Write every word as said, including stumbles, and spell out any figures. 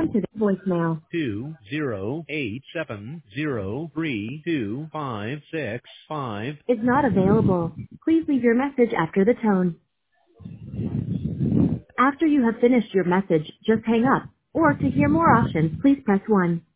Welcome to the voicemail. two zero eight seven zero three two five six five. Is not available. Please leave your message after the tone. After you have finished your message, just hang up. Or to hear more options, please press one.